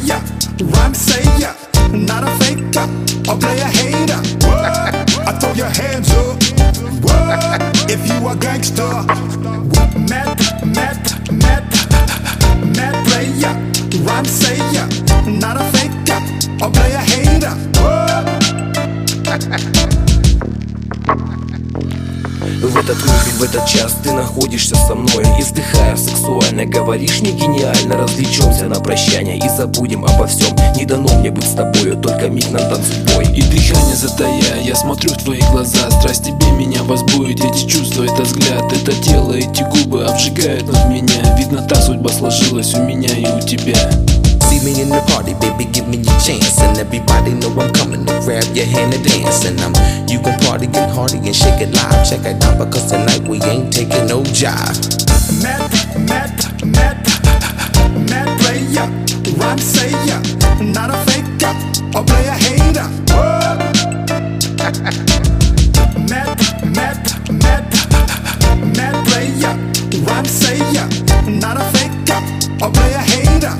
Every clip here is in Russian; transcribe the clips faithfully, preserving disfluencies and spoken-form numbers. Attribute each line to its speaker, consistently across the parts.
Speaker 1: player, rhyme sayer, not a faker, or play a hater. I throw your hands up, what? If you a gangster. Mad, mad, mad, mad player, rhyme sayer, not a faker, or play a hater.
Speaker 2: В этот миг, в этот час ты находишься со мной, издыхая сексуально, говоришь не гениально. Развлечемся на прощание и забудем обо всем. Не дано мне быть с тобою, только миг нам дан судьбой.
Speaker 3: И дыхание затая, я смотрю в твои глаза. Страсть тебе меня возбудит, эти чувства, это взгляд, это тело, эти губы обжигают над меня. Видно, так судьба сложилась у меня и у тебя.
Speaker 4: See me in the party, baby, give me your chance. And everybody know I'm coming to grab your hand and dance. And I'm, you gon' party and hardy and shake it live. Check it out, because tonight we ain't taking no jive.
Speaker 1: Mad, mad, mad, mad player, rhyme sayer, not a faker, or play a hater. Mad, mad, mad, mad player, rhyme sayer, not a faker, or play a hater.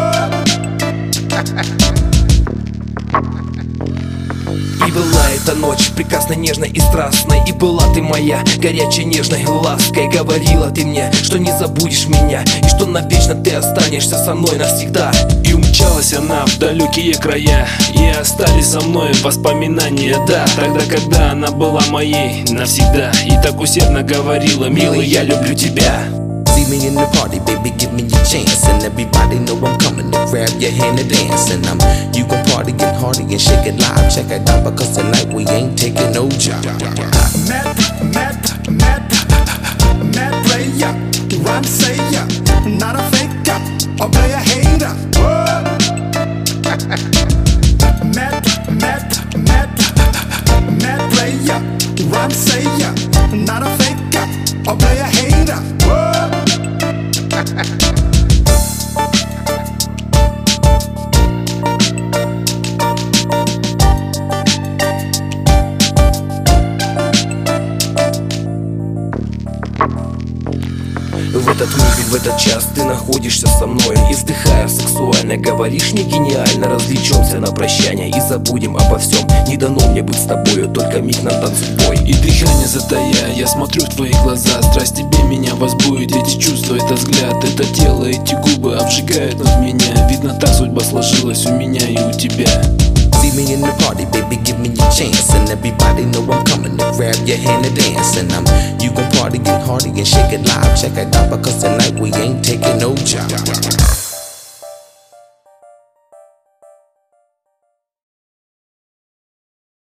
Speaker 2: И была эта ночь прекрасной, нежной и страстной. И была ты моя горячей, нежной лаской. Говорила ты мне, что не забудешь меня, и что навечно ты останешься со мной навсегда.
Speaker 3: И умчалась она в далекие края, и остались со мной воспоминания. Да, тогда, когда она была моей навсегда, и так усердно говорила: милый, я люблю тебя.
Speaker 4: See me in the party, baby, give me your chance. And everybody know I'm coming to grab your hand and dance. And I'm, you gon' party and hardy and shake it live. Check it out, because tonight we ain't taking no jive.
Speaker 1: Mad, mad, mad, mad player, rhyme sayer, not a faker, or play a hater. Mad, mad, mad, mad player, rhyme sayer, not a faker, or play a hater.
Speaker 2: В этот миг, в этот час ты находишься со мной, издыхая сексуально, говоришь не гениально. Развлечемся на прощание и забудем обо всем. Не дано мне быть с тобою, только миг нам дан судьбой.
Speaker 3: И дыхание затая, я смотрю в твои глаза. Страсть тебе меня возбудит, эти чувства, это взгляд, это тело, эти губы обжигают над меня. Видно, так судьба сложилась у меня и у тебя.
Speaker 4: See me in the party, baby, give me your chance. And everybody know I'm coming to grab your hand and dance. And I'm, you gon' party and hardy and shake it live. Check it out, because tonight we ain't taking no jive.